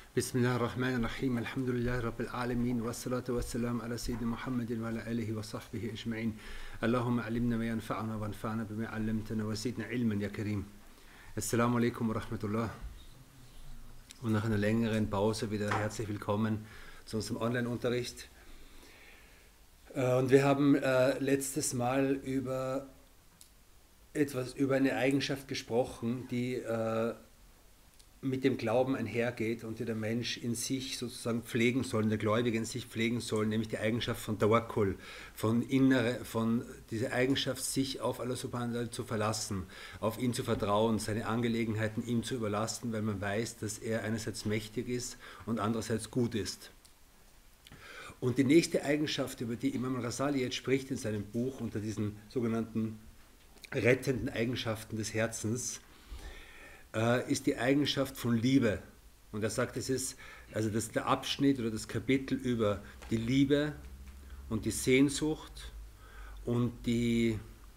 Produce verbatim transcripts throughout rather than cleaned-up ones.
بسم الله الرحمن الرحيم الحمد لله رب العالمين والصلاة والسلام على سيدنا محمد وعلى آله وصحبه أجمعين اللهم علمنا ما ينفعنا وانفعنا بما علمتنا وزدنا علما يا كريم. Assalamu alaikum wa rahmatullah. Und nach einer längeren Pause wieder herzlich willkommen zu unserem Online-Unterricht. Und wir haben äh, letztes Mal über etwas, über eine Eigenschaft gesprochen, die äh, mit dem Glauben einhergeht und die der Mensch in sich sozusagen pflegen soll, der Gläubige in sich pflegen soll, nämlich die Eigenschaft von Tawakkul, von innere, von dieser Eigenschaft, sich auf Allah subhanahu wa ta'ala zu verlassen, auf ihn zu vertrauen, seine Angelegenheiten ihm zu überlassen, weil man weiß, dass er einerseits mächtig ist und andererseits gut ist. Und die nächste Eigenschaft, über die Imam al-Ghazali jetzt spricht in seinem Buch unter diesen sogenannten rettenden Eigenschaften des Herzens, ist die Eigenschaft von Liebe. Und er sagt, es ist also das der Abschnitt oder das Kapitel über die Liebe und die Sehnsucht und die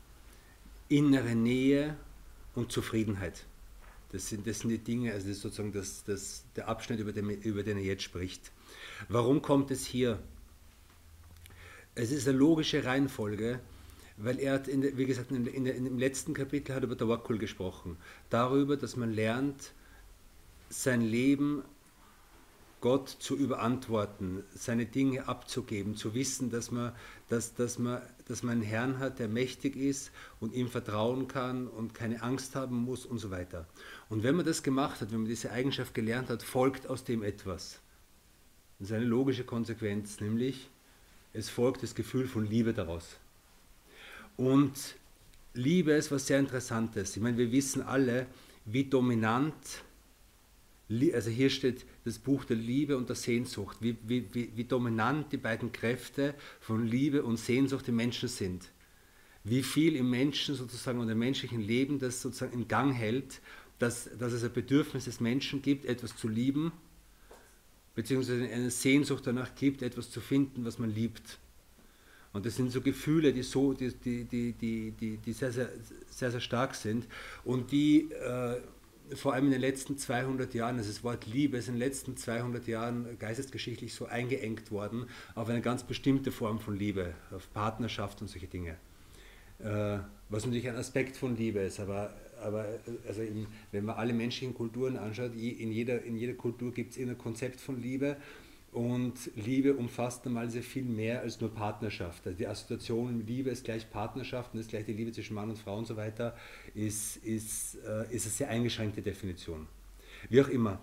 innere Nähe und Zufriedenheit. Das sind, das sind die Dinge, also das ist sozusagen das, das, der Abschnitt, über den, über den er jetzt spricht. Warum kommt es hier? Es ist eine logische Reihenfolge, weil er hat, in, wie gesagt, in, in, in, im letzten Kapitel hat über Tawakkul gesprochen. Darüber, dass man lernt, sein Leben Gott zu überantworten, seine Dinge abzugeben, zu wissen, dass man, dass, dass man, dass man einen Herrn hat, der mächtig ist und ihm vertrauen kann und keine Angst haben muss und so weiter. Und wenn man das gemacht hat, wenn man diese Eigenschaft gelernt hat, folgt aus dem etwas. Das ist eine logische Konsequenz, nämlich es folgt das Gefühl von Liebe daraus. Und Liebe ist was sehr Interessantes. Ich meine, wir wissen alle, wie dominant, also hier steht das Buch der Liebe und der Sehnsucht, wie, wie, wie, wie dominant die beiden Kräfte von Liebe und Sehnsucht im Menschen sind. Wie viel im Menschen sozusagen und im menschlichen Leben das sozusagen in Gang hält, dass, dass es ein Bedürfnis des Menschen gibt, etwas zu lieben, beziehungsweise eine Sehnsucht danach gibt, etwas zu finden, was man liebt. Und das sind so Gefühle, die, so, die, die, die, die, die sehr, sehr, sehr, sehr stark sind und die äh, vor allem in den letzten zweihundert Jahren, also das Wort Liebe ist in den letzten zweihundert Jahren geistesgeschichtlich so eingeengt worden auf eine ganz bestimmte Form von Liebe, auf Partnerschaft und solche Dinge. Äh, was natürlich ein Aspekt von Liebe ist, aber, aber also in, wenn man alle menschlichen Kulturen anschaut, in jeder, in jeder Kultur gibt es ein Konzept von Liebe. Und Liebe umfasst normal sehr viel mehr als nur Partnerschaft. Also die Assoziation mit Liebe ist gleich Partnerschaft und ist gleich die Liebe zwischen Mann und Frau und so weiter, ist, ist, äh, ist eine sehr eingeschränkte Definition. Wie auch immer.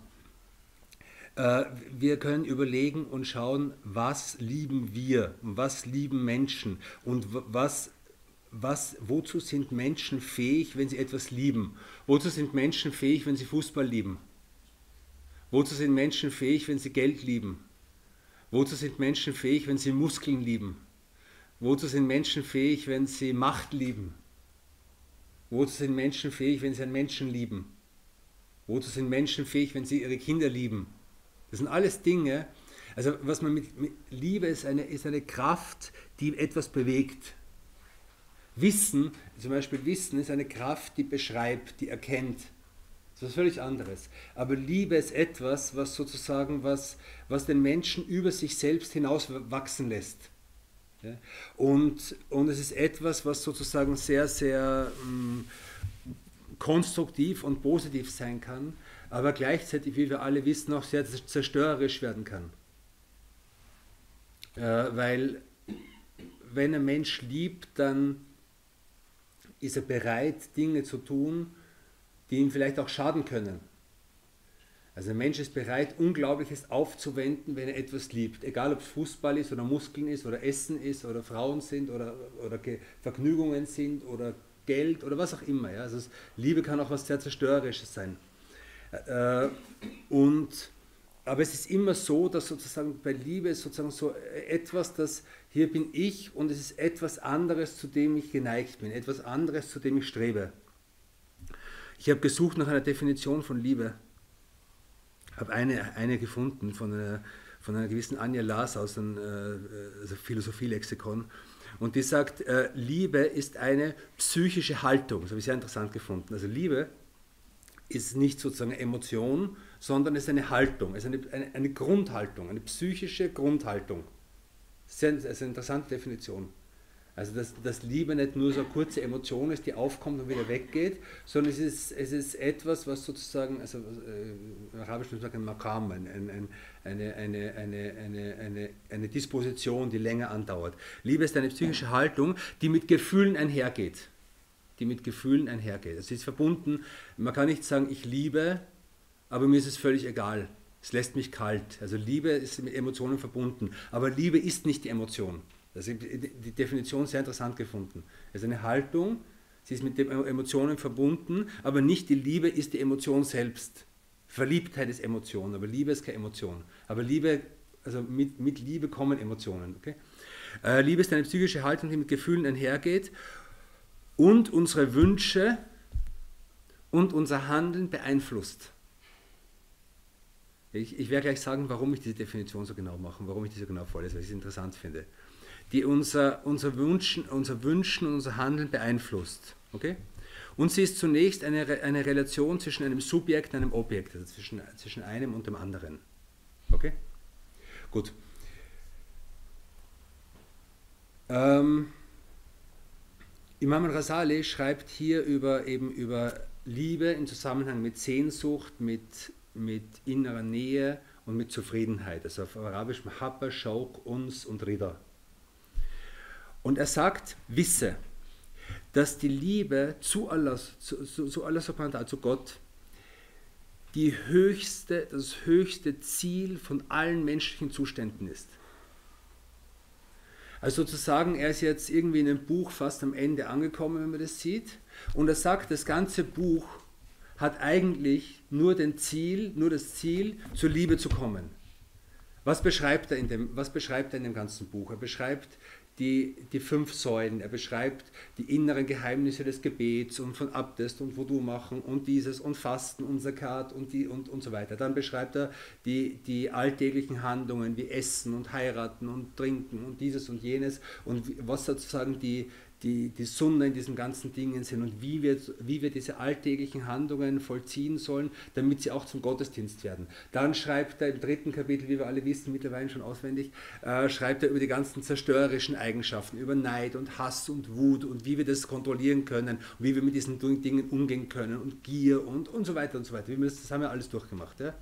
Äh, wir können überlegen und schauen, was lieben wir, was lieben Menschen und was, was, wozu sind Menschen fähig, wenn sie etwas lieben? Wozu sind Menschen fähig, wenn sie Fußball lieben? Wozu sind Menschen fähig, wenn sie Geld lieben? Wozu sind Menschen fähig, wenn sie Muskeln lieben? Wozu sind Menschen fähig, wenn sie Macht lieben? Wozu sind Menschen fähig, wenn sie einen Menschen lieben? Wozu sind Menschen fähig, wenn sie ihre Kinder lieben? Das sind alles Dinge, also was man mit, mit Liebe ist eine, ist eine Kraft, die etwas bewegt. Wissen, zum Beispiel Wissen ist eine Kraft, die beschreibt, die erkennt. Das ist was völlig anderes. Aber Liebe ist etwas, was sozusagen, was, was den Menschen über sich selbst hinaus wachsen lässt. Ja? Und, und es ist etwas, was sozusagen sehr, sehr mh, konstruktiv und positiv sein kann, aber gleichzeitig, wie wir alle wissen, auch sehr zerstörerisch werden kann. Äh, weil wenn ein Mensch liebt, dann ist er bereit, Dinge zu tun, die ihm vielleicht auch schaden können. Also ein Mensch ist bereit, Unglaubliches aufzuwenden, wenn er etwas liebt. Egal ob es Fußball ist oder Muskeln ist oder Essen ist oder Frauen sind oder, oder Vergnügungen sind oder Geld oder was auch immer. Ja? Also Liebe kann auch was sehr Zerstörerisches sein. Äh, und, aber es ist immer so, dass sozusagen bei Liebe ist sozusagen so etwas, dass hier bin ich und es ist etwas anderes, zu dem ich geneigt bin, etwas anderes, zu dem ich strebe. Ich habe gesucht nach einer Definition von Liebe, habe eine, eine gefunden von einer, von einer gewissen Anja Lars aus einem äh, also Philosophielexikon und die sagt, äh, Liebe ist eine psychische Haltung, das habe ich sehr interessant gefunden. Also Liebe ist nicht sozusagen eine Emotion, sondern es ist eine Haltung, es ist eine, eine, eine Grundhaltung, eine psychische Grundhaltung. Das ist eine interessante Definition. Also dass, dass Liebe nicht nur so eine kurze Emotion ist, die aufkommt und wieder weggeht, sondern es ist, es ist etwas, was sozusagen, also äh, im Arabischen sagt man Makam, ein, ein, ein, eine, eine, eine, eine, eine, eine Disposition, die länger andauert. Liebe ist eine psychische Haltung, die mit Gefühlen einhergeht. Die mit Gefühlen einhergeht. Es ist verbunden, man kann nicht sagen, ich liebe, aber mir ist es völlig egal. Es lässt mich kalt. Also Liebe ist mit Emotionen verbunden, aber Liebe ist nicht die Emotion. Das ist die Definition sehr interessant gefunden. Es ist eine Haltung, sie ist mit den Emotionen verbunden, aber nicht die Liebe ist die Emotion selbst. Verliebtheit ist Emotion, aber Liebe ist keine Emotion. Aber Liebe, also mit, mit Liebe kommen Emotionen. Okay? Äh, Liebe ist eine psychische Haltung, die mit Gefühlen einhergeht und unsere Wünsche und unser Handeln beeinflusst. Ich, ich werde gleich sagen, warum ich diese Definition so genau mache, warum ich diese so genau vorlese, weil ich es interessant finde. Die unser, unser, Wünschen, unser Wünschen und unser Handeln beeinflusst. Okay? Und sie ist zunächst eine, eine Relation zwischen einem Subjekt und einem Objekt, also zwischen, zwischen einem und dem anderen. Okay? Gut. Ähm, Imam al-Ghazali schreibt hier über, eben über Liebe im Zusammenhang mit Sehnsucht, mit, mit innerer Nähe und mit Zufriedenheit. Also auf Arabisch Mahabba, Shauq, Uns und Rida. Und er sagt, wisse, dass die Liebe zu Allah, zu, zu, zu Allah subhanahu wa ta'ala, zu Gott, die höchste, das höchste Ziel von allen menschlichen Zuständen ist. Also sozusagen, er ist jetzt irgendwie in einem Buch fast am Ende angekommen, wenn man das sieht. Und er sagt, das ganze Buch hat eigentlich nur, den Ziel, nur das Ziel, zur Liebe zu kommen. Was beschreibt er in dem, was beschreibt er in dem ganzen Buch? Er beschreibt Die, die fünf Säulen, er beschreibt die inneren Geheimnisse des Gebets und von Abdest und Wudu machen und dieses und Fasten und Zakat und, die, und, und so weiter. Dann beschreibt er die, die alltäglichen Handlungen wie Essen und Heiraten und Trinken und dieses und jenes und was sozusagen die, die, die Sunna in diesen ganzen Dingen sind und wie wir, wie wir diese alltäglichen Handlungen vollziehen sollen, damit sie auch zum Gottesdienst werden. Dann schreibt er im dritten Kapitel, wie wir alle wissen, mittlerweile schon auswendig, äh, schreibt er über die ganzen zerstörerischen Eigenschaften, über Neid und Hass und Wut und wie wir das kontrollieren können und wie wir mit diesen Dingen umgehen können und Gier und, und so weiter und so weiter. Wie wir das, das haben wir alles durchgemacht. Ja?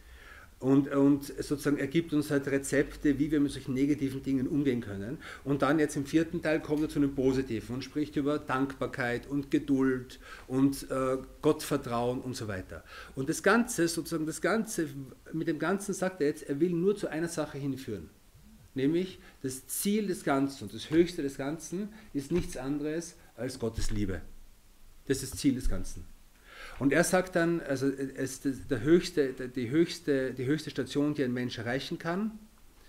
Und, und sozusagen er gibt uns halt Rezepte, wie wir mit solchen negativen Dingen umgehen können. Und dann jetzt im vierten Teil kommt er zu einem positiven und spricht über Dankbarkeit und Geduld und äh, Gottvertrauen und so weiter. Und das Ganze, sozusagen das Ganze, mit dem Ganzen sagt er jetzt, er will nur zu einer Sache hinführen. Nämlich das Ziel des Ganzen und das Höchste des Ganzen ist nichts anderes als Gottes Liebe. Das ist das Ziel des Ganzen. Und er sagt dann, also es ist der höchste, die, höchste, die höchste Station, die ein Mensch erreichen kann.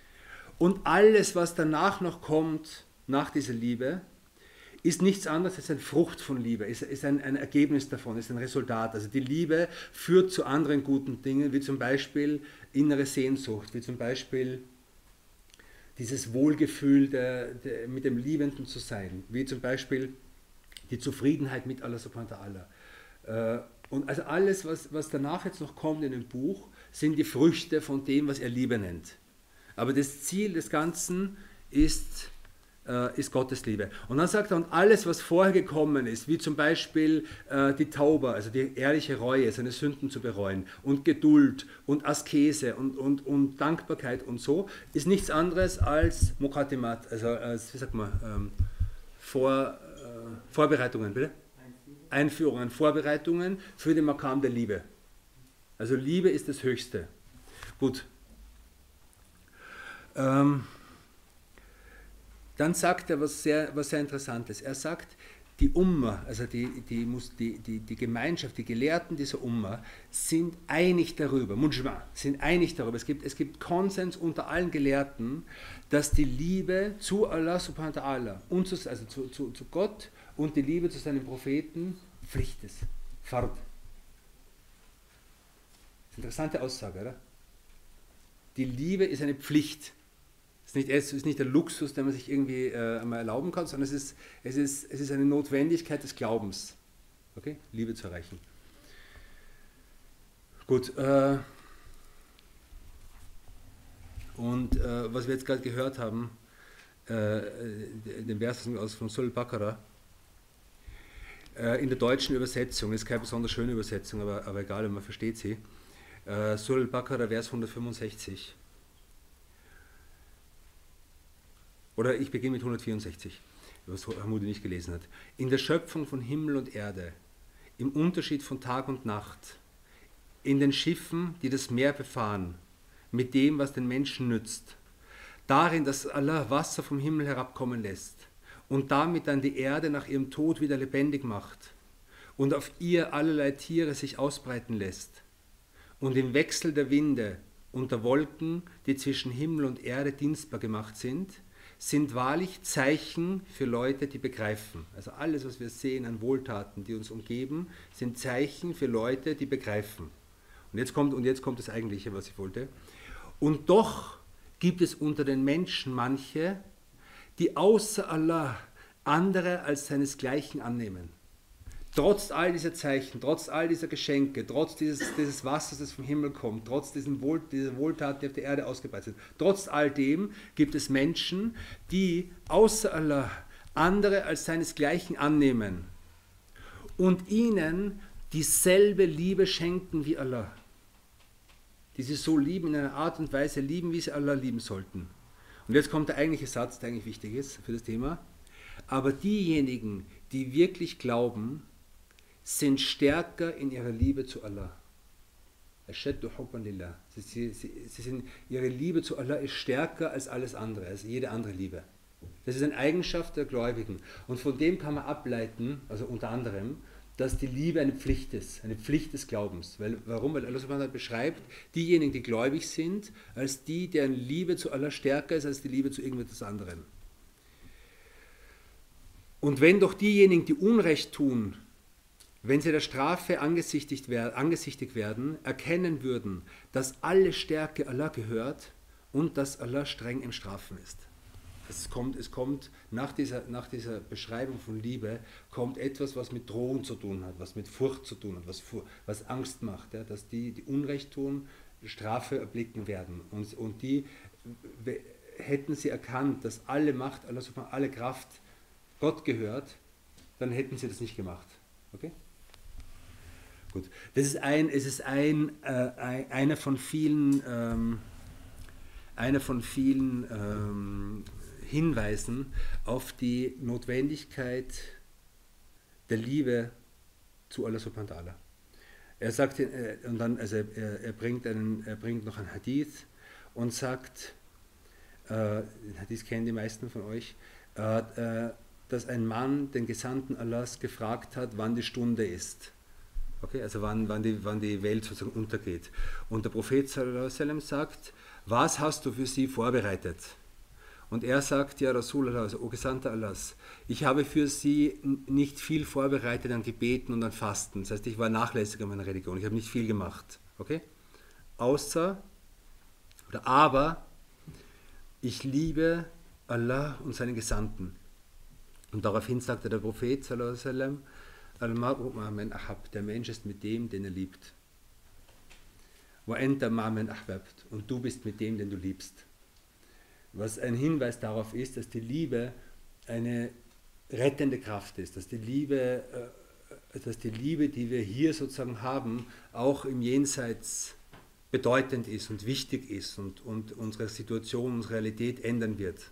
Und alles, was danach noch kommt, nach dieser Liebe, ist nichts anderes als eine Frucht von Liebe, ist, ist ein, ein Ergebnis davon, ist ein Resultat. Also die Liebe führt zu anderen guten Dingen, wie zum Beispiel innere Sehnsucht, wie zum Beispiel dieses Wohlgefühl, der, der, mit dem Liebenden zu sein, wie zum Beispiel die Zufriedenheit mit Allah subhanahu wa ta'ala. Und also alles, was, was danach jetzt noch kommt in dem Buch, sind die Früchte von dem, was er Liebe nennt. Aber das Ziel des Ganzen ist, äh, ist Gottes Liebe. Und dann sagt er, und alles, was vorher gekommen ist, wie zum Beispiel äh, die Tauba, also die ehrliche Reue, seine Sünden zu bereuen, und Geduld und Askese und, und, und Dankbarkeit und so, ist nichts anderes als Muqaddimat, also als, wie sagt man, ähm, Vor, äh, Vorbereitungen, bitte? Einführungen, Vorbereitungen für den Makam der Liebe. Also Liebe ist das Höchste. Gut. Ähm, dann sagt er was sehr, was sehr Interessantes. Er sagt, die Umma, also die, die, die, die, die Gemeinschaft, die Gelehrten dieser Umma sind einig darüber, Mujma, sind einig darüber. Es gibt, es gibt Konsens unter allen Gelehrten, dass die Liebe zu Allah subhanahu wa ta'ala, also zu, zu, zu Gott, und die Liebe zu seinen Propheten Pflicht ist. Fard. Das ist eine interessante Aussage, oder? Die Liebe ist eine Pflicht. Es ist nicht, es ist nicht der Luxus, den man sich irgendwie äh, einmal erlauben kann, sondern es ist, es, ist, es ist eine Notwendigkeit des Glaubens, okay? Liebe zu erreichen. Gut, äh, und äh, was wir jetzt gerade gehört haben, äh, den Vers aus von Surah Al-Baqarah, äh, in der deutschen Übersetzung, ist keine besonders schöne Übersetzung, aber, aber egal, man versteht sie, äh, Surah Al-Baqarah, Vers hundertfünfundsechzig. Oder ich beginne mit hundertvierundsechzig, was Hamudi nicht gelesen hat. In der Schöpfung von Himmel und Erde, im Unterschied von Tag und Nacht, in den Schiffen, die das Meer befahren, mit dem, was den Menschen nützt, darin, dass Allah Wasser vom Himmel herabkommen lässt und damit dann die Erde nach ihrem Tod wieder lebendig macht und auf ihr allerlei Tiere sich ausbreiten lässt und im Wechsel der Winde und der Wolken, die zwischen Himmel und Erde dienstbar gemacht sind, sind wahrlich Zeichen für Leute, die begreifen. Also alles, was wir sehen an Wohltaten, die uns umgeben, sind Zeichen für Leute, die begreifen. Und jetzt kommt, und jetzt kommt das Eigentliche, was ich wollte. Und doch gibt es unter den Menschen manche, die außer Allah andere als seinesgleichen annehmen. Trotz all dieser Zeichen, trotz all dieser Geschenke, trotz dieses, dieses Wassers, das vom Himmel kommt, trotz diesen Wohl, dieser Wohltaten, die auf der Erde ausgebreitet sind, trotz all dem gibt es Menschen, die außer Allah andere als seinesgleichen annehmen und ihnen dieselbe Liebe schenken wie Allah. Die sie so lieben, in einer Art und Weise lieben, wie sie Allah lieben sollten. Und jetzt kommt der eigentliche Satz, der eigentlich wichtig ist für das Thema. Aber diejenigen, die wirklich glauben, sind stärker in ihrer Liebe zu Allah. Sie, sie, sie, sie sind, ihre Liebe zu Allah ist stärker als alles andere, als jede andere Liebe. Das ist eine Eigenschaft der Gläubigen. Und von dem kann man ableiten, also unter anderem, dass die Liebe eine Pflicht ist, eine Pflicht des Glaubens. Weil, warum? Weil Allah subhanahu wa ta'ala beschreibt diejenigen, die gläubig sind, als die, deren Liebe zu Allah stärker ist als die Liebe zu irgendetwas anderem. Und wenn doch diejenigen, die Unrecht tun, wenn sie der Strafe angesichtigt werden, erkennen würden, dass alle Stärke Allah gehört und dass Allah streng im Strafen ist. Es kommt, es kommt nach, dieser, nach dieser Beschreibung von Liebe, kommt etwas, was mit Drohung zu tun hat, was mit Furcht zu tun hat, was, was Angst macht, ja, dass die, die Unrecht tun, Strafe erblicken werden. Und, und die, hätten sie erkannt, dass alle Macht, alle Kraft Gott gehört, dann hätten sie das nicht gemacht. Okay? Gut. Das ist ein, es ist ein, äh, einer von vielen, ähm, einer von vielen ähm, Hinweisen auf die Notwendigkeit der Liebe zu Allah subhanahu wa ta'ala. Er sagt, äh, und dann, also er, er, bringt einen, er bringt noch einen Hadith und sagt, äh, den Hadith kennen die meisten von euch, äh, äh, dass ein Mann den Gesandten Allahs gefragt hat, wann die Stunde ist. Okay, also wann, wann, die, wann die Welt sozusagen untergeht. Und der Prophet sallallahu alaihi wasallam sagt, was hast du für sie vorbereitet? Und er sagt, ja Rasulallah, also O Gesandter Allahs, ich habe für sie nicht viel vorbereitet an Gebeten und an Fasten. Das heißt, ich war nachlässig an meiner Religion, ich habe nicht viel gemacht. Okay? Außer, oder aber, ich liebe Allah und seinen Gesandten. Und daraufhin sagte der Prophet sallallahu alaihi wasallam, Al-Mar'u ma'man ahab, der Mensch ist mit dem, den er liebt. Wa anta ma'man ahbabt, und du bist mit dem, den du liebst. Was ein Hinweis darauf ist, dass die Liebe eine rettende Kraft ist, dass die Liebe, dass die Liebe, die wir hier sozusagen haben, auch im Jenseits bedeutend ist und wichtig ist und, und unsere Situation, unsere Realität ändern wird.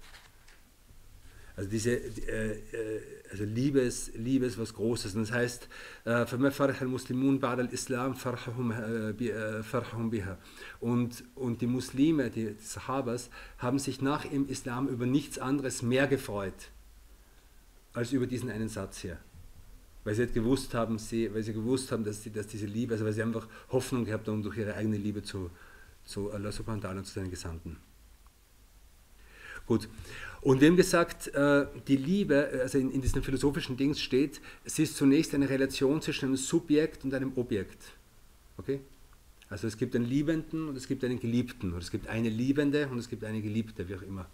Also diese äh, also Liebe ist, Liebe ist was Großes. Und das heißt, فَمَا فَرَحَ الْمُسْلِمُونَ بَعْدَ الْإِسْلَامِ فَرْحَهُمْ بِهَا. Und, und die Muslime, die, die Sahabas, haben sich nach dem Islam über nichts anderes mehr gefreut, als über diesen einen Satz hier. Weil sie gewusst haben, sie, weil sie gewusst haben, dass, sie, dass diese Liebe, also weil sie einfach Hoffnung gehabt haben durch ihre eigene Liebe zu, zu Allah subhanahu wa ta'ala und zu seinen Gesandten. Gut. Und wir haben gesagt, die Liebe, also in, in diesem philosophischen Dings steht, es ist zunächst eine Relation zwischen einem Subjekt und einem Objekt. Okay? Also es gibt einen Liebenden und es gibt einen Geliebten. Oder es gibt eine Liebende und es gibt eine Geliebte, wie auch immer.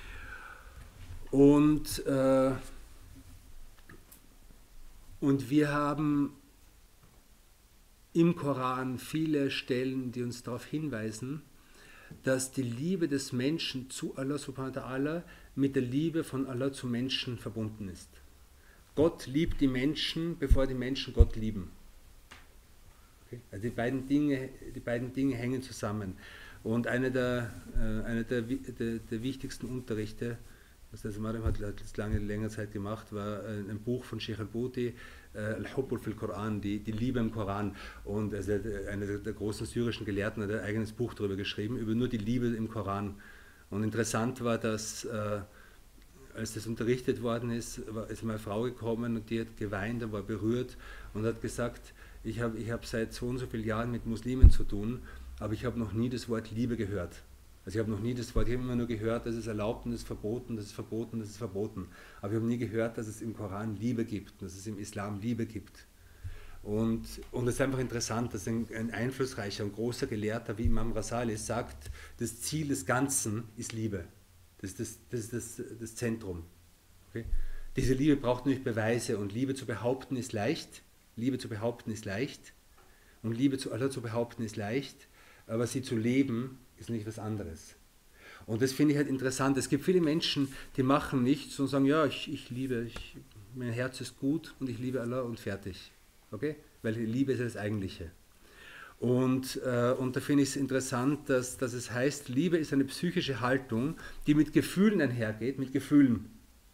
Und, äh, und wir haben im Koran viele Stellen, die uns darauf hinweisen, dass die Liebe des Menschen zu Allah subhanahu wa ta'ala mit der Liebe von Allah zu Menschen verbunden ist. Gott liebt die Menschen, bevor die Menschen Gott lieben. Okay? Also die beiden Dinge, die beiden Dinge hängen zusammen. Und einer der, äh, einer der, der, der wichtigsten Unterrichte, was das Mariam hat, hat das lange, länger Zeit gemacht, war äh, ein Buch von Sheikh al-Bouti, äh, Al-Hubbul fil Koran, die, die Liebe im Koran. Und also einer der, der großen syrischen Gelehrten hat ein eigenes Buch darüber geschrieben, über nur die Liebe im Koran. Und interessant war, dass äh, als das unterrichtet worden ist, war, ist meine Frau gekommen und die hat geweint und war berührt und hat gesagt, ich habe ich hab seit so und so vielen Jahren mit Muslimen zu tun, aber ich habe noch nie das Wort Liebe gehört. Also ich habe noch nie das Wort, ich habe immer nur gehört, das ist erlaubt und das ist verboten, das ist verboten, das ist verboten. Aber ich habe nie gehört, dass es im Koran Liebe gibt, dass es im Islam Liebe gibt. Und, und es ist einfach interessant, dass ein, ein einflussreicher und großer Gelehrter wie Imam Rasali sagt, das Ziel des Ganzen ist Liebe. Das ist das, das, ist das, das Zentrum. Okay? Diese Liebe braucht nicht Beweise und Liebe zu behaupten ist leicht. Liebe zu behaupten ist leicht und Liebe zu Allah zu behaupten ist leicht, aber sie zu leben ist nicht was anderes. Und das finde ich halt interessant. Es gibt viele Menschen, die machen nichts und sagen, ja, ich, ich liebe, ich, mein Herz ist gut und ich liebe Allah und fertig. Okay? Weil Liebe ist ja das Eigentliche. Und, äh, und da finde ich es interessant, dass, dass es heißt, Liebe ist eine psychische Haltung, die mit Gefühlen einhergeht, mit Gefühlen.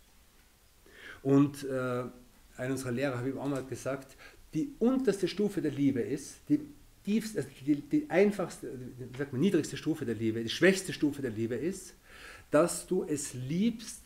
Und äh, einer unserer Lehrer, Habib Omar, hat gesagt, die unterste Stufe der Liebe ist, die, tiefste, also die, die einfachste, wie sagt man, niedrigste Stufe der Liebe, die schwächste Stufe der Liebe ist, dass du es liebst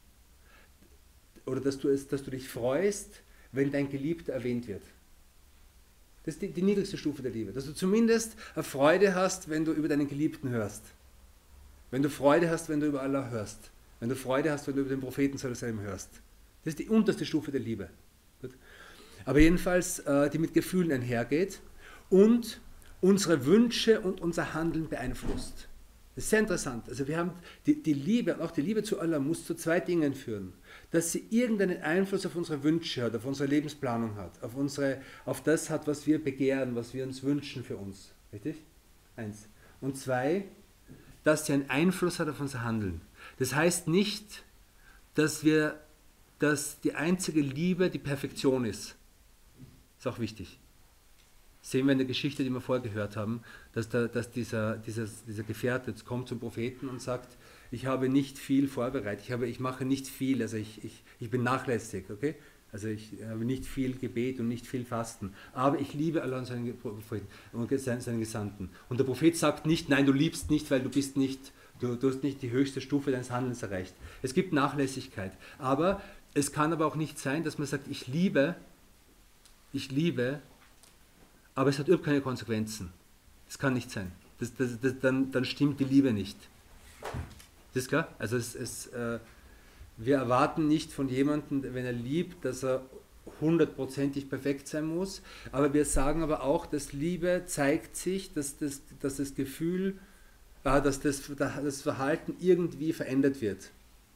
oder dass du, es, dass du dich freust, wenn dein Geliebter erwähnt wird. Das ist die, die niedrigste Stufe der Liebe. Dass du zumindest eine Freude hast, wenn du über deinen Geliebten hörst. Wenn du Freude hast, wenn du über Allah hörst. Wenn du Freude hast, wenn du über den Propheten sallallahu hörst. Das ist die unterste Stufe der Liebe. Gut? Aber jedenfalls, äh, die mit Gefühlen einhergeht und unsere Wünsche und unser Handeln beeinflusst. Das ist sehr interessant. Also wir haben die, die Liebe, und auch die Liebe zu Allah muss zu zwei Dingen führen. Dass sie irgendeinen Einfluss auf unsere Wünsche hat, auf unsere Lebensplanung hat, auf, unsere, auf das hat, was wir begehren, was wir uns wünschen für uns. Richtig? Eins. Und zwei, dass sie einen Einfluss hat auf unser Handeln. Das heißt nicht, dass, wir, dass die einzige Liebe die Perfektion ist. Ist auch wichtig. Sehen wir in der Geschichte, die wir vorher gehört haben, dass, da, dass dieser, dieser, dieser Gefährte jetzt kommt zum Propheten und sagt, ich habe nicht viel vorbereitet, ich, habe, ich mache nicht viel, also ich, ich, ich bin nachlässig, okay? Also ich habe nicht viel Gebet und nicht viel Fasten, aber ich liebe Allah und seinen Propheten und seinen Gesandten. Und der Prophet sagt nicht, nein, du liebst nicht, weil du bist nicht, du, du hast nicht die höchste Stufe deines Handelns erreicht. Es gibt Nachlässigkeit, aber es kann aber auch nicht sein, dass man sagt, ich liebe, ich liebe, aber es hat überhaupt keine Konsequenzen. Das kann nicht sein. Das, das, das, dann, dann stimmt die Liebe nicht. Das ist klar? Also es, es, äh, wir erwarten nicht von jemandem, wenn er liebt, dass er hundertprozentig perfekt sein muss, aber wir sagen aber auch, dass Liebe zeigt sich, dass das, dass das Gefühl, äh, dass das, das Verhalten irgendwie verändert wird.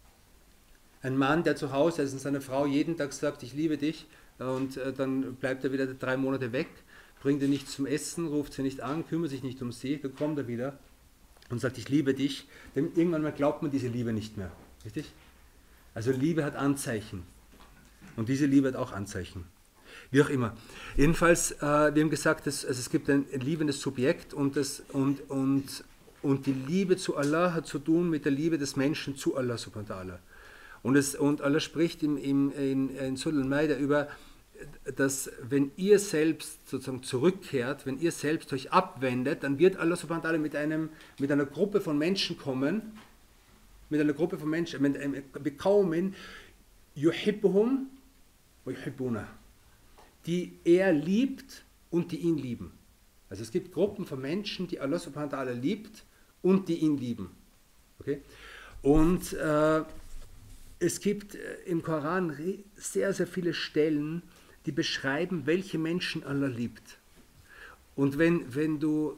Ein Mann, der zu Hause ist und seiner Frau jeden Tag sagt, ich liebe dich, und äh, dann bleibt er wieder drei Monate weg, bringt ihr nichts zum Essen, ruft sie nicht an, kümmert sich nicht um sie, dann kommt er wieder und sagt, ich liebe dich, denn irgendwann mal glaubt man diese Liebe nicht mehr. Richtig? Also Liebe hat Anzeichen. Und diese Liebe hat auch Anzeichen. Wie auch immer. Jedenfalls, äh, wir haben gesagt, dass, also es gibt ein liebendes Subjekt und, das, und, und, und die Liebe zu Allah hat zu tun mit der Liebe des Menschen zu Allah subhanahu wa ta'ala. Und, es, und Allah spricht im, im, in, in Surah Al-Maida über, dass wenn ihr selbst sozusagen zurückkehrt, wenn ihr selbst euch abwendet, dann wird Allah subhanahu wa ta'ala mit, einem, mit einer Gruppe von Menschen kommen, mit einer Gruppe von Menschen, mit einem Bekaumen, yuhibbuhum wa yuhibbuna, die er liebt und die ihn lieben. Also es gibt Gruppen von Menschen, die Allah subhanahu wa ta'ala liebt und die ihn lieben. Okay? Und äh, es gibt im Koran sehr, sehr viele Stellen, die beschreiben, welche Menschen Allah liebt. Und wenn, wenn du,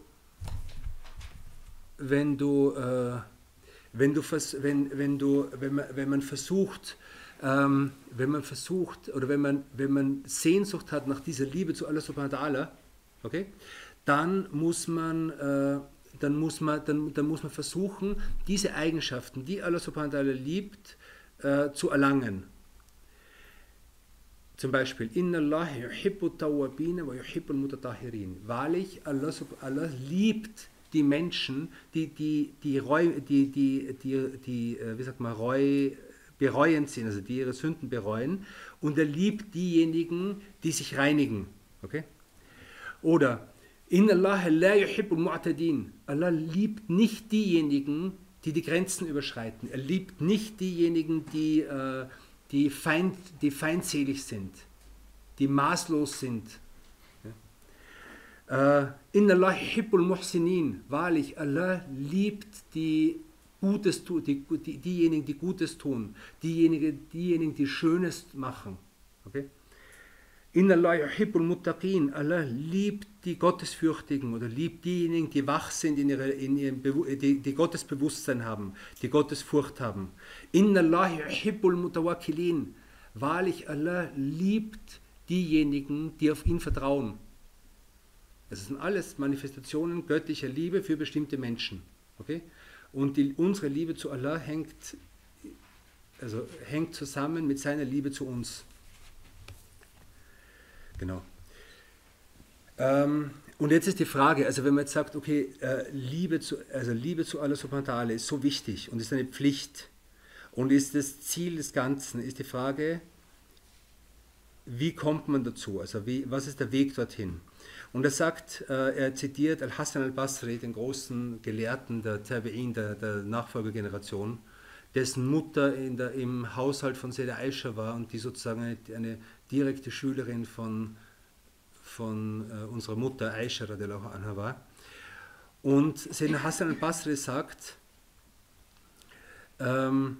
wenn du, äh, wenn du, wenn, wenn du, wenn man, wenn man versucht, ähm, wenn man versucht, oder wenn man, wenn man Sehnsucht hat nach dieser Liebe zu Allah subhanahu wa ta'ala, okay, dann muss man, äh, dann muss man, dann, dann muss man versuchen, diese Eigenschaften, die Allah subhanahu wa ta'ala liebt, äh, zu erlangen. Zum Beispiel, Inna Allah yuhibbu tawwabina wa yuhibbu al-mutatahirin. Wahrlich, Allah, Allah liebt die Menschen, die, die, die, Reu, die, die, die, die wie sagt man, Reu, bereuend sind, also die ihre Sünden bereuen, und er liebt diejenigen, die sich reinigen. Okay? Oder, Inna Allah la yuhibbu al-mu'tadin. Allah liebt nicht diejenigen, die die Grenzen überschreiten. Er liebt nicht diejenigen, die äh, Die, feind, die feindselig sind, die maßlos sind. Ja. Inna Allah hibbul muhsinin. Wahrlich, Allah liebt die Gutes, die, die, diejenigen, die Gutes tun, diejenigen, diejenigen, die Schönes machen. Okay? Inna Allah hibbul muttaqin. Allah liebt die Gottesfürchtigen oder liebt diejenigen, die wach sind, in ihre, in ihrem die, die Gottesbewusstsein haben, die Gottesfurcht haben. Inna Allah hibbul mutawakkilin. Wahrlich, Allah liebt diejenigen, die auf ihn vertrauen. Das sind alles Manifestationen göttlicher Liebe für bestimmte Menschen. Okay? Und die, unsere Liebe zu Allah hängt, also hängt zusammen mit seiner Liebe zu uns. Genau. Ähm, und jetzt ist die Frage, also wenn man jetzt sagt, okay, äh, Liebe zu, also Liebe zu Allah subhanahu wa ta'ala ist so wichtig und ist eine Pflicht und ist das Ziel des Ganzen, ist die Frage, wie kommt man dazu? Also wie, was ist der Weg dorthin? Und er sagt, äh, er zitiert Al-Hassan al-Basri, den großen Gelehrten der Tabi'in, der, der Nachfolgergeneration, dessen Mutter in der, im Haushalt von Sayyidah Aisha war und die sozusagen eine, eine direkte Schülerin von, von äh, unserer Mutter Aisha radiallahu anha war. Und Sayyidina Hassan al-Basri sagt, ähm,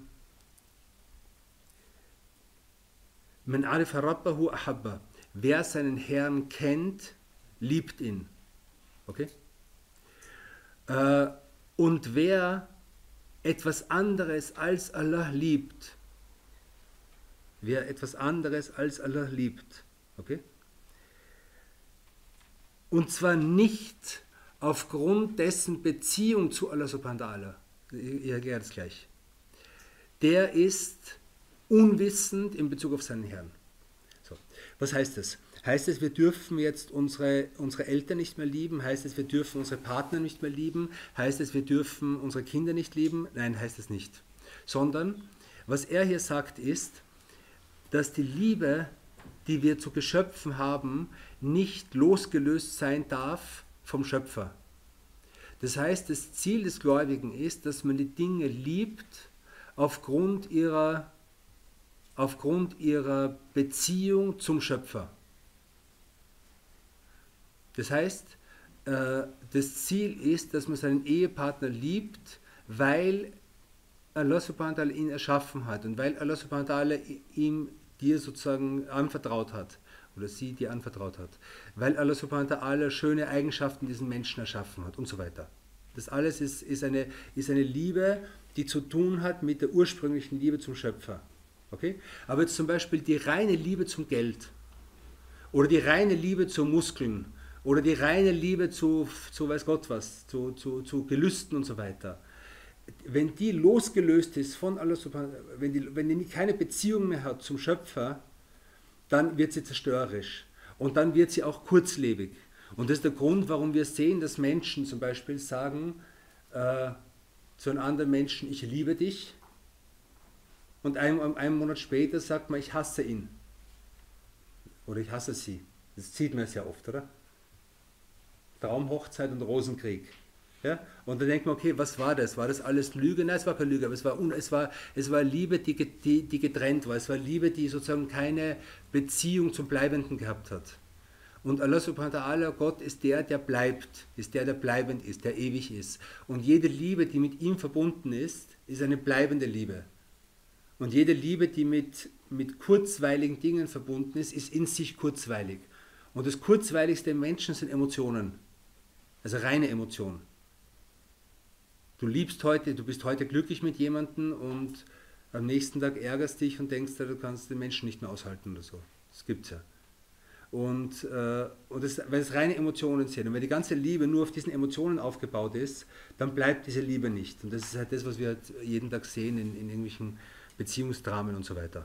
Man arifa rabbahu ahabba. Wer seinen Herrn kennt, liebt ihn. Okay? Äh, und wer etwas anderes als Allah liebt, wer etwas anderes als Allah liebt, okay? Und zwar nicht aufgrund dessen Beziehung zu Allah subhanahu wa ta'ala, ich erkläre das gleich, der ist unwissend in Bezug auf seinen Herrn. So. Was heißt das? Heißt es, wir dürfen jetzt unsere, unsere Eltern nicht mehr lieben? Heißt es, wir dürfen unsere Partner nicht mehr lieben? Heißt es, wir dürfen unsere Kinder nicht lieben? Nein, heißt es nicht. Sondern, was er hier sagt, ist, dass die Liebe, die wir zu Geschöpfen haben, nicht losgelöst sein darf vom Schöpfer. Das heißt, das Ziel des Gläubigen ist, dass man die Dinge liebt aufgrund ihrer, aufgrund ihrer Beziehung zum Schöpfer. Das heißt, äh, das Ziel ist, dass man seinen Ehepartner liebt, weil Allah subhanahu wa ta'ala ihn erschaffen hat und weil Allah subhanahu wa ta'ala ihm dir sozusagen anvertraut hat oder sie dir anvertraut hat, weil Allah subhanahu wa ta'ala schöne Eigenschaften diesen Menschen erschaffen hat und so weiter. Das alles ist, ist, eine, ist eine Liebe, die zu tun hat mit der ursprünglichen Liebe zum Schöpfer. Okay? Aber jetzt zum Beispiel die reine Liebe zum Geld oder die reine Liebe zu Muskeln oder die reine Liebe zu, zu weiß Gott was, zu, zu, zu Gelüsten und so weiter. Wenn die losgelöst ist von Allah subhanahu, wenn die, wenn die keine Beziehung mehr hat zum Schöpfer, dann wird sie zerstörerisch und dann wird sie auch kurzlebig. Und das ist der Grund, warum wir sehen, dass Menschen zum Beispiel sagen äh, zu einem anderen Menschen, ich liebe dich, und einen, einen Monat später sagt man, ich hasse ihn oder ich hasse sie. Das sieht man sehr oft, oder? Traumhochzeit und Rosenkrieg. Ja? Und dann denkt man, okay, was war das? War das alles Lüge? Nein, es war keine Lüge, aber es war, es war, es war Liebe, die, die, die getrennt war. Es war Liebe, die sozusagen keine Beziehung zum Bleibenden gehabt hat. Und Allah subhanahu wa ta'ala, Gott ist der, der bleibt, ist der, der bleibend ist, der ewig ist. Und jede Liebe, die mit ihm verbunden ist, ist eine bleibende Liebe. Und jede Liebe, die mit, mit kurzweiligen Dingen verbunden ist, ist in sich kurzweilig. Und das Kurzweiligste im Menschen sind Emotionen. Also reine Emotionen. Du liebst heute, du bist heute glücklich mit jemandem und am nächsten Tag ärgerst dich und denkst, du kannst den Menschen nicht mehr aushalten oder so. Das gibt's ja. Und, äh, und das, weil es reine Emotionen sind. Und wenn die ganze Liebe nur auf diesen Emotionen aufgebaut ist, dann bleibt diese Liebe nicht. Und das ist halt das, was wir halt jeden Tag sehen in, in irgendwelchen Beziehungsdramen und so weiter.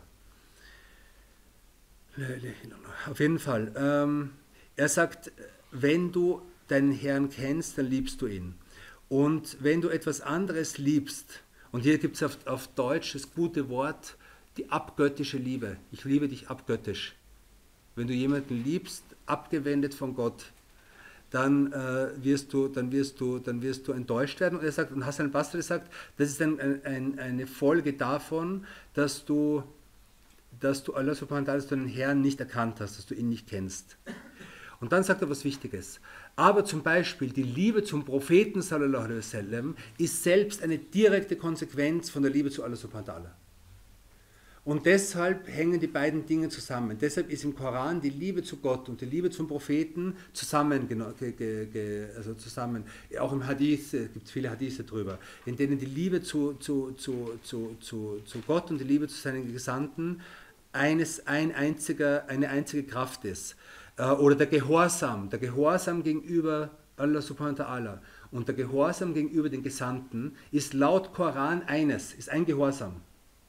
Auf jeden Fall. Ähm, er sagt, wenn du deinen Herrn kennst, dann liebst du ihn. Und wenn du etwas anderes liebst, und hier gibt es auf, auf Deutsch das gute Wort, die abgöttische Liebe. Ich liebe dich abgöttisch. Wenn du jemanden liebst, abgewendet von Gott, dann, äh, wirst du, dann, wirst du, dann wirst du enttäuscht werden. Und er sagt, und Hassan al-Basri sagt, das ist ein, ein, eine Folge davon, dass du, dass du Allah subhanahu wa ta'ala, dass du den Herrn nicht erkannt hast, dass du ihn nicht kennst. Und dann sagt er was Wichtiges. Aber zum Beispiel die Liebe zum Propheten sallallahu alaihi wasallam ist selbst eine direkte Konsequenz von der Liebe zu Allah subhanahu wa ta'ala. Und deshalb hängen die beiden Dinge zusammen. Deshalb ist im Koran die Liebe zu Gott und die Liebe zum Propheten zusammen, also zusammen. Auch im Hadith gibt es viele Hadithe drüber, in denen die Liebe zu, zu, zu, zu, zu, zu Gott und die Liebe zu seinen Gesandten eines, ein einziger, eine einzige Kraft ist. Oder der Gehorsam, der Gehorsam gegenüber Allah subhanahu wa ta'ala und der Gehorsam gegenüber den Gesandten ist laut Koran eines, ist ein Gehorsam.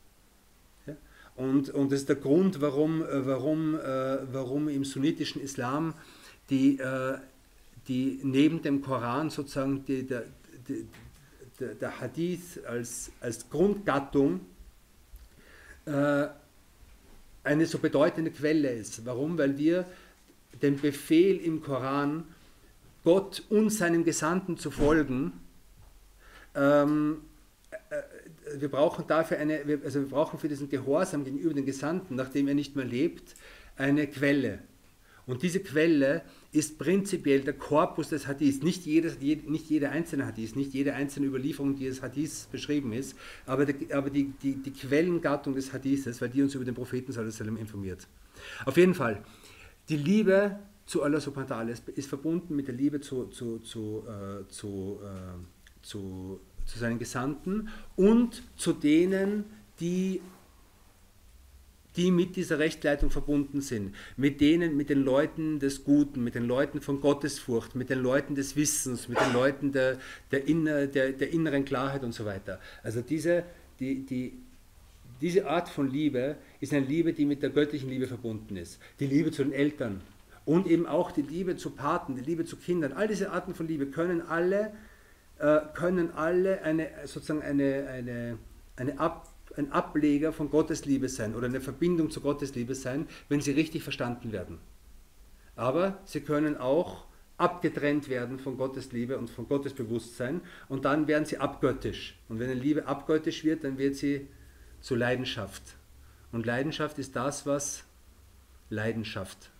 Und, und das ist der Grund, warum, warum, äh, warum im sunnitischen Islam die, äh, die neben dem Koran sozusagen die, der, die, der, der Hadith als, als Grundgattung äh, eine so bedeutende Quelle ist. Warum? Weil wir den Befehl im Koran, Gott und seinem Gesandten zu folgen, ähm, äh, wir brauchen dafür eine, also wir brauchen für diesen Gehorsam gegenüber den Gesandten, nachdem er nicht mehr lebt, eine Quelle. Und diese Quelle ist prinzipiell der Korpus des Hadiths. Nicht, jedes, nicht jeder einzelne Hadith, nicht jede einzelne Überlieferung, die des Hadiths beschrieben ist, aber, die, aber die, die, die Quellengattung des Hadithes, weil die uns über den Propheten sallallahu alaihi wasallam informiert. Auf jeden Fall, die Liebe zu Allah subhanahu wa ta'ala ist, ist verbunden mit der Liebe zu, zu, zu, äh, zu, äh, zu zu seinen Gesandten und zu denen, die, die mit dieser Rechtleitung verbunden sind, mit denen, mit den Leuten des Guten, mit den Leuten von Gottesfurcht, mit den Leuten des Wissens, mit den Leuten der, der, inner, der, der inneren Klarheit und so weiter. Also diese, die, die, diese Art von Liebe ist eine Liebe, die mit der göttlichen Liebe verbunden ist. Die Liebe zu den Eltern und eben auch die Liebe zu Paten, die Liebe zu Kindern. All diese Arten von Liebe können alle können alle eine, sozusagen eine, eine, eine Ab, ein Ableger von Gottes Liebe sein oder eine Verbindung zu Gottes Liebe sein, wenn sie richtig verstanden werden. Aber sie können auch abgetrennt werden von Gottes Liebe und von Gottes Bewusstsein und dann werden sie abgöttisch. Und wenn eine Liebe abgöttisch wird, dann wird sie zu Leidenschaft. Und Leidenschaft ist das, was Leidenschaft.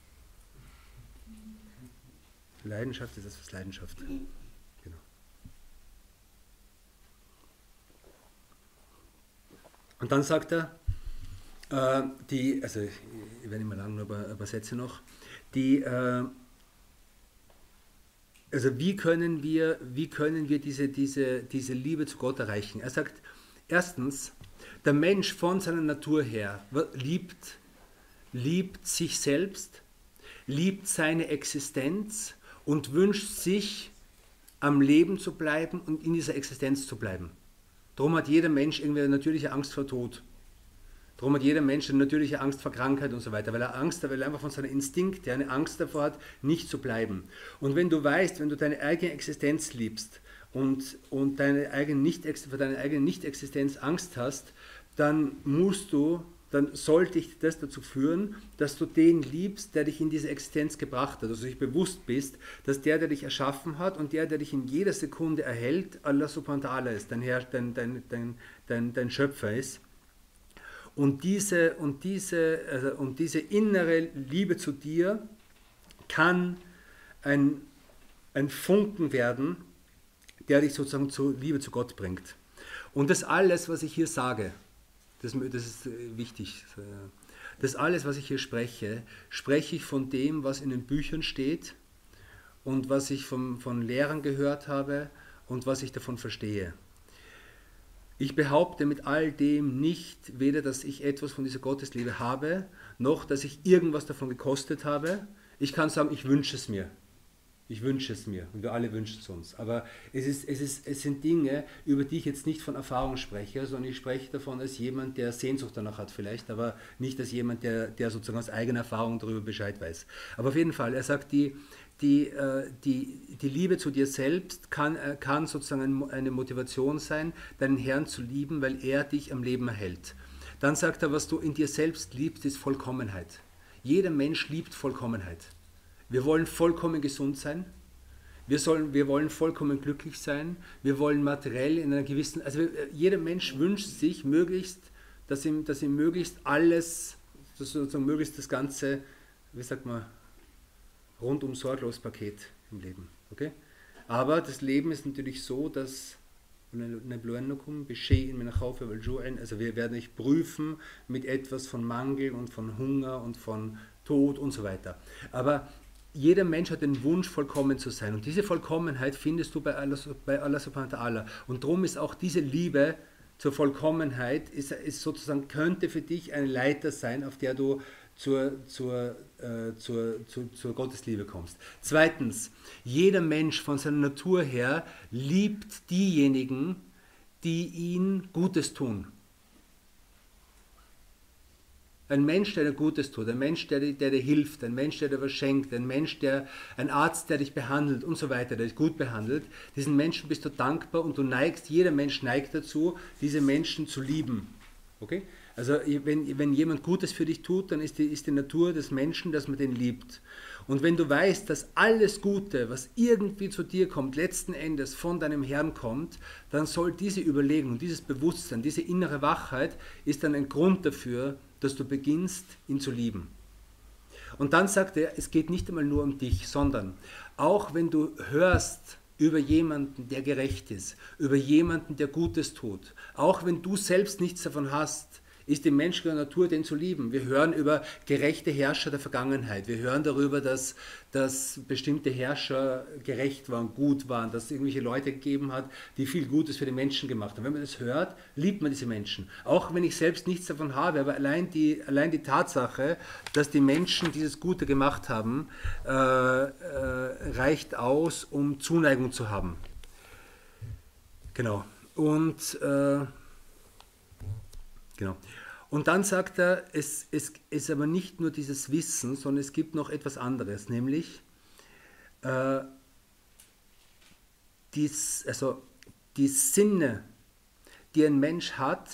Leidenschaft ist das, was Leidenschaft. Und dann sagt er, äh, die, also ich werde nicht mehr lang, nur ein paar Sätze noch, die, äh, also wie können wir, wie können wir diese, diese, diese Liebe zu Gott erreichen? Er sagt, erstens, der Mensch von seiner Natur her liebt, liebt sich selbst, liebt seine Existenz und wünscht sich, am Leben zu bleiben und in dieser Existenz zu bleiben. Darum hat jeder Mensch irgendwie eine natürliche Angst vor Tod. Darum hat jeder Mensch eine natürliche Angst vor Krankheit und so weiter, weil er Angst, weil er einfach von seinem Instinkt, der eine Angst davor hat, nicht zu bleiben. Und wenn du weißt, wenn du deine eigene Existenz liebst und, und deine eigene nicht, für deine eigene Nicht-Existenz Angst hast, dann musst du, dann sollte dich das dazu führen, dass du den liebst, der dich in diese Existenz gebracht hat, dass du dich bewusst bist, dass der, der dich erschaffen hat und der, der dich in jeder Sekunde erhält, Allah subhanahu wa ta'ala ist, dein, Herr, dein, dein, dein, dein, dein Schöpfer ist. Und diese, und, diese, also, und diese innere Liebe zu dir kann ein, ein Funken werden, der dich sozusagen zur Liebe zu Gott bringt. Und das alles, was ich hier sage, Das, das ist wichtig. Das alles, was ich hier spreche, spreche ich von dem, was in den Büchern steht und was ich von, von Lehrern gehört habe und was ich davon verstehe. Ich behaupte mit all dem nicht, weder dass ich etwas von dieser Gottesliebe habe, noch dass ich irgendwas davon gekostet habe. Ich kann sagen, ich wünsche es mir. Ich wünsche es mir und wir alle wünschen es uns. Aber es, ist, es, ist, es sind Dinge, über die ich jetzt nicht von Erfahrung spreche, sondern ich spreche davon als jemand, der Sehnsucht danach hat vielleicht, aber nicht als jemand, der, der sozusagen aus eigener Erfahrung darüber Bescheid weiß. Aber auf jeden Fall, er sagt, die, die, äh, die, die Liebe zu dir selbst kann, äh, kann sozusagen eine Motivation sein, deinen Herrn zu lieben, weil er dich am Leben erhält. Dann sagt er, was du in dir selbst liebst, ist Vollkommenheit. Jeder Mensch liebt Vollkommenheit. Wir wollen vollkommen gesund sein. Wir, sollen, wir wollen vollkommen glücklich sein. Wir wollen materiell in einer gewissen... Also jeder Mensch wünscht sich möglichst, dass ihm, dass ihm möglichst alles, sozusagen möglichst das ganze, wie sagt man, rundum sorglos Paket im Leben. Okay? Aber das Leben ist natürlich so, dass... Also wir werden euch prüfen mit etwas von Mangel und von Hunger und von Tod und so weiter. Aber jeder Mensch hat den Wunsch, vollkommen zu sein. Und diese Vollkommenheit findest du bei Allah, bei Allah subhanahu wa ta'ala. Und darum ist auch diese Liebe zur Vollkommenheit, ist, ist sozusagen, könnte für dich eine Leiter sein, auf der du zur, zur, äh, zur, zur, zur Gottesliebe kommst. Zweitens, jeder Mensch von seiner Natur her liebt diejenigen, die ihm Gutes tun. Ein Mensch, der dir Gutes tut, ein Mensch, der, der dir hilft, ein Mensch, der dir was schenkt, ein Mensch, der, ein Arzt, der dich behandelt und so weiter, der dich gut behandelt, diesen Menschen bist du dankbar und du neigst, jeder Mensch neigt dazu, diese Menschen zu lieben. Okay? Also wenn, wenn jemand Gutes für dich tut, dann ist die, ist die Natur des Menschen, dass man den liebt. Und wenn du weißt, dass alles Gute, was irgendwie zu dir kommt, letzten Endes von deinem Herrn kommt, dann soll diese Überlegung, dieses Bewusstsein, diese innere Wachheit, ist dann ein Grund dafür, dass du beginnst, ihn zu lieben. Und dann sagt er, es geht nicht einmal nur um dich, sondern auch wenn du hörst über jemanden, der gerecht ist, über jemanden, der Gutes tut, auch wenn du selbst nichts davon hast, ist die menschliche Natur, den zu lieben. Wir hören über gerechte Herrscher der Vergangenheit. Wir hören darüber, dass, dass bestimmte Herrscher gerecht waren, gut waren, dass es irgendwelche Leute gegeben hat, die viel Gutes für die Menschen gemacht haben. Wenn man das hört, liebt man diese Menschen. Auch wenn ich selbst nichts davon habe, aber allein die, allein die Tatsache, dass die Menschen dieses Gute gemacht haben, äh, äh, reicht aus, um Zuneigung zu haben. Genau. Und... Äh, Genau. Und dann sagt er, es, es ist aber nicht nur dieses Wissen, sondern es gibt noch etwas anderes, nämlich äh, dies, also die Sinne, die ein Mensch hat,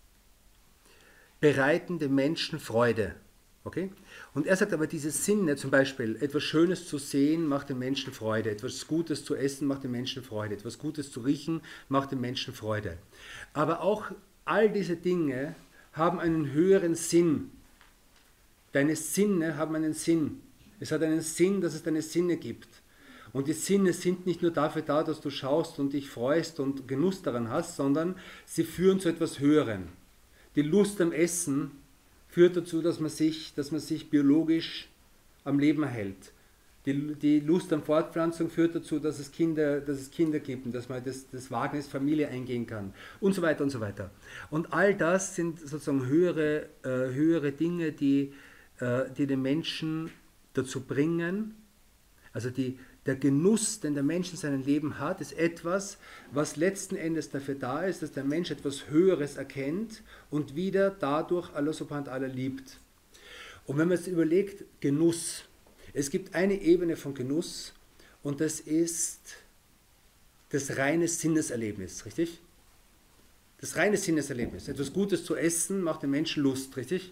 bereiten dem Menschen Freude. Okay? Und er sagt aber, diese Sinne, zum Beispiel etwas Schönes zu sehen, macht dem Menschen Freude, etwas Gutes zu essen macht dem Menschen Freude, etwas Gutes zu riechen macht dem Menschen Freude. Aber auch all diese Dinge haben einen höheren Sinn. Deine Sinne haben einen Sinn. Es hat einen Sinn, dass es deine Sinne gibt. Und die Sinne sind nicht nur dafür da, dass du schaust und dich freust und Genuss daran hast, sondern sie führen zu etwas Höherem. Die Lust am Essen führt dazu, dass man sich, dass man sich biologisch am Leben erhält. Die, die Lust an Fortpflanzung führt dazu, dass es Kinder, dass es Kinder gibt und dass man das, das Wagnis Familie eingehen kann und so weiter und so weiter. Und all das sind sozusagen höhere, äh, höhere Dinge, die, äh, die den Menschen dazu bringen, also die, der Genuss, den der Mensch in seinem Leben hat, ist etwas, was letzten Endes dafür da ist, dass der Mensch etwas Höheres erkennt und wieder dadurch Allah subhanahu wa ta'ala liebt. Und wenn man jetzt überlegt, Genuss, es gibt eine Ebene von Genuss und das ist das reine Sinneserlebnis, richtig? Das reine Sinneserlebnis. Etwas Gutes zu essen macht den Menschen Lust, richtig?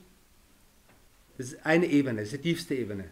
Das ist eine Ebene, das ist die tiefste Ebene.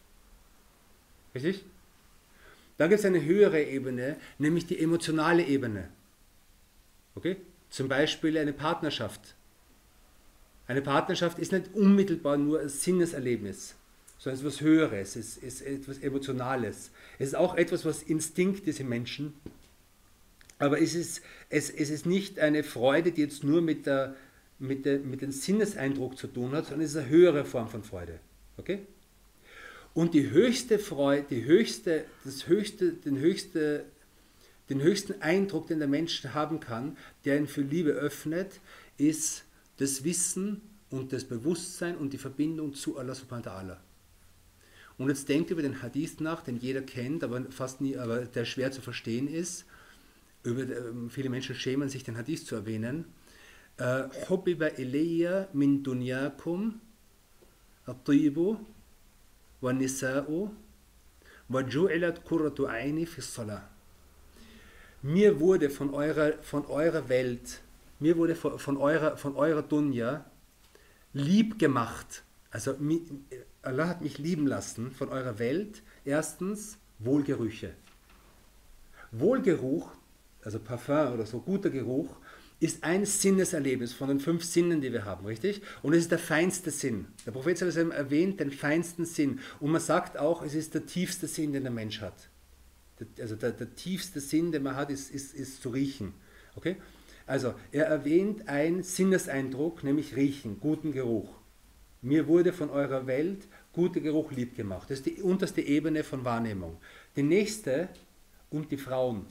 Richtig? Dann gibt es eine höhere Ebene, nämlich die emotionale Ebene. Okay? Zum Beispiel eine Partnerschaft. Eine Partnerschaft ist nicht unmittelbar nur ein Sinneserlebnis, sondern es ist etwas Höheres, es ist etwas Emotionales. Es ist auch etwas, was Instinkt ist im Menschen, aber es ist, es, es ist nicht eine Freude, die jetzt nur mit, der, mit, der, mit dem Sinneseindruck zu tun hat, sondern es ist eine höhere Form von Freude. Okay? Und die höchste Freude, die höchste, das höchste, den höchste, den höchsten Eindruck, den der Mensch haben kann, der ihn für Liebe öffnet, ist das Wissen und das Bewusstsein und die Verbindung zu Allah subhanahu wa ta'ala. Und jetzt denkt über den Hadith nach, den jeder kennt, aber fast nie, aber der schwer zu verstehen ist. Über, viele Menschen schämen sich, den Hadith zu erwähnen. Hubbiba ilayya min dunyakum at-tibu wa nisa'u wa ju'ilat qurratu aini fi as-salah. Mir wurde von eurer, von eurer Welt, mir wurde von, von eurer, von eurer Dunya lieb gemacht. Also Allah hat mich lieben lassen von eurer Welt. Erstens Wohlgerüche. Wohlgeruch, also Parfum oder so, guter Geruch, ist ein Sinneserlebnis von den fünf Sinnen, die wir haben, richtig? Und es ist der feinste Sinn. Der Prophet sallallahu alaihi wasallam erwähnt den feinsten Sinn. Und man sagt auch, es ist der tiefste Sinn, den der Mensch hat. Also der, der tiefste Sinn, den man hat, ist, ist, ist zu riechen. Okay? Also er erwähnt einen Sinneseindruck, nämlich riechen, guten Geruch. Mir wurde von eurer Welt guter Geruch lieb gemacht. Das ist die unterste Ebene von Wahrnehmung. Die nächste, und die Frauen.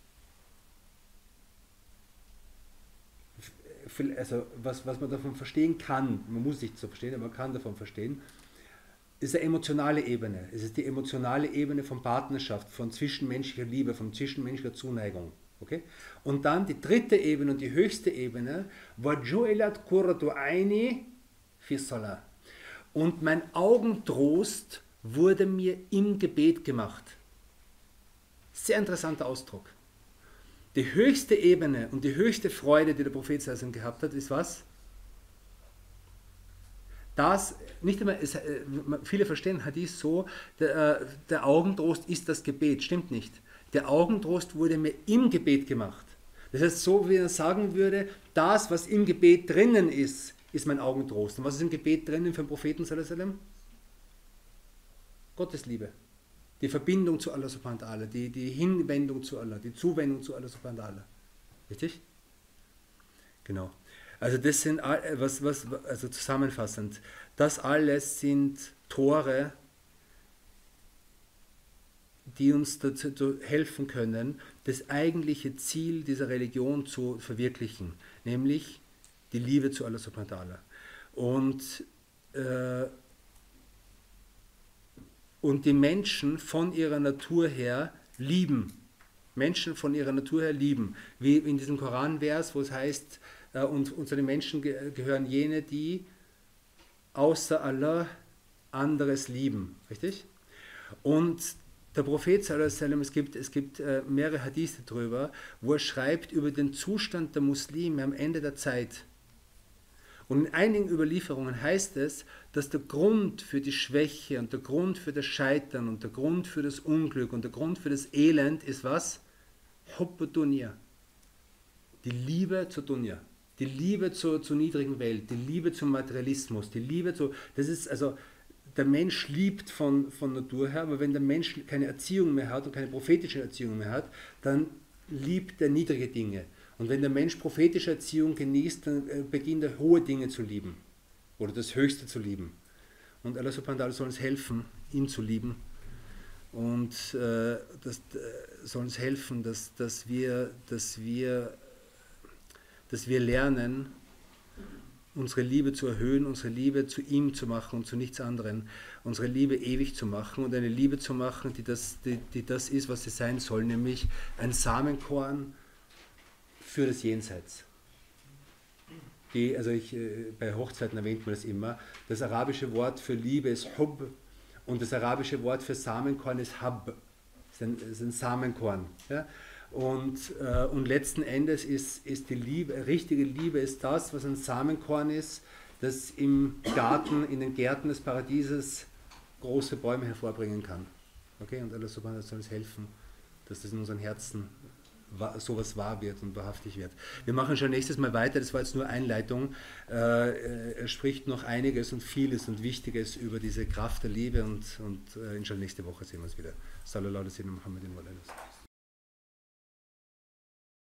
Also was, was man davon verstehen kann, man muss nicht so verstehen, aber man kann davon verstehen, ist eine emotionale Ebene. Es ist die emotionale Ebene von Partnerschaft, von zwischenmenschlicher Liebe, von zwischenmenschlicher Zuneigung. Okay? Und dann die dritte Ebene und die höchste Ebene, وَجُعِلَتْ قُرَّةُ عَيْنِي فِي الصَّلَاةِ. Und mein Augentrost wurde mir im Gebet gemacht. Sehr interessanter Ausdruck. Die höchste Ebene und die höchste Freude, die der Prophet sallallahu alaihi wasallam gehabt hat, ist was? Das, nicht immer, es, viele verstehen Hadith so, der, der Augentrost ist das Gebet. Stimmt nicht. Der Augentrost wurde mir im Gebet gemacht. Das heißt, so wie er sagen würde, das, was im Gebet drinnen ist, ist mein Augentrost. Und was ist im Gebet drinnen für den Propheten sallallahu alaihi wasallam? Gottes Liebe. Die Verbindung zu Allah subhanahu wa ta'ala, die, die Hinwendung zu Allah, die Zuwendung zu Allah subhanahu wa ta'ala. Richtig? Genau. Also das sind, was, was, also zusammenfassend, das alles sind Tore, die uns dazu helfen können, das eigentliche Ziel dieser Religion zu verwirklichen, nämlich die Liebe zu Allah subhanahu wa ta'ala. Und äh, und die Menschen von ihrer Natur her lieben. Menschen von ihrer Natur her lieben. Wie in diesem Koranvers, wo es heißt, äh, und, und zu den Menschen ge gehören jene, die außer Allah anderes lieben. Richtig? Und der Prophet sallallahu alaihi wasallam, es gibt, es gibt äh, mehrere Hadithe darüber, wo er schreibt über den Zustand der Muslime am Ende der Zeit. Und in einigen Überlieferungen heißt es, dass der Grund für die Schwäche und der Grund für das Scheitern und der Grund für das Unglück und der Grund für das Elend ist was? Hubbu Dunya. Die Liebe zur Dunya. Die Liebe zur, zur niedrigen Welt, die Liebe zum Materialismus, die Liebe zu, das ist also, der Mensch liebt von, von Natur her, aber wenn der Mensch keine Erziehung mehr hat und keine prophetische Erziehung mehr hat, dann liebt er niedrige Dinge. Und wenn der Mensch prophetische Erziehung genießt, dann beginnt er hohe Dinge zu lieben oder das Höchste zu lieben. Und Allah subhanahu wa ta'ala soll uns helfen, ihn zu lieben. Und äh, das äh, soll uns helfen, dass, dass, wir, dass, wir, dass wir lernen, unsere Liebe zu erhöhen, unsere Liebe zu ihm zu machen und zu nichts anderem, unsere Liebe ewig zu machen und eine Liebe zu machen, die das, die, die das ist, was sie sein soll, nämlich ein Samenkorn für das Jenseits. Die, also ich, bei Hochzeiten erwähnt man das immer. Das arabische Wort für Liebe ist Hub und das arabische Wort für Samenkorn ist Hab. Das ist ein, das ist ein Samenkorn. Ja? Und, äh, und letzten Endes ist, ist die Liebe, richtige Liebe ist das, was ein Samenkorn ist, das im Garten, in den Gärten des Paradieses große Bäume hervorbringen kann. Okay? Und Allah subhanahu wa ta'ala soll uns helfen, dass das in unseren Herzen sowas wahr wird und wahrhaftig wird. Wir machen schon nächstes Mal weiter, das war jetzt nur Einleitung. Äh, er spricht noch einiges und vieles und Wichtiges über diese Kraft der Liebe und, und äh, inshallah nächste Woche sehen wir uns wieder. Sallallahu alaihi wa sallam Muhammadin wa alaihi wa sallam.